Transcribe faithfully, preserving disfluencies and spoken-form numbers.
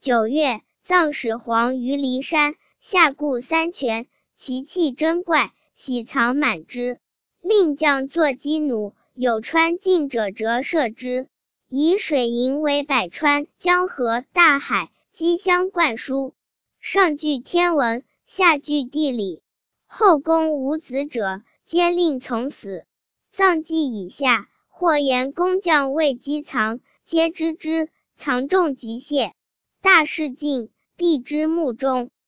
九月，葬始皇于骊山，下固三泉，其器珍怪，喜藏满之。令将作鸡弩，有穿进者折射之。以水银为百川，江河、大海，积相灌输。上具天文，下具地理。后宫无子者，皆令从死。葬祭以下，或言工匠为积藏，皆知之，藏重即谢。大事尽，避之墓中。